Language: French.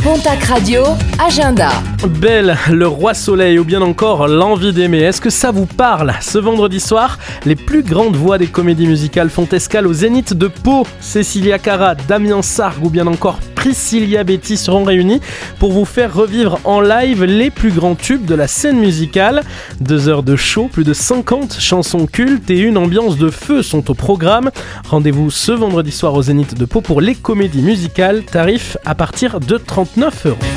Pontac Radio, agenda. Belle, le roi soleil ou bien encore l'envie d'aimer. Est-ce que ça vous parle ? Ce vendredi soir, les plus grandes voix des comédies musicales font escale au Zénith de Pau. Cécilia Cara, Damien Sargue ou bien encore Priscilla Betty seront réunis pour vous faire revivre en live les plus grands tubes de la scène musicale. 2 heures de show, plus de 50 chansons cultes et une ambiance de feu sont au programme. Rendez-vous ce vendredi soir au Zénith de Pau pour les comédies musicales. Tarif à partir de 39 €.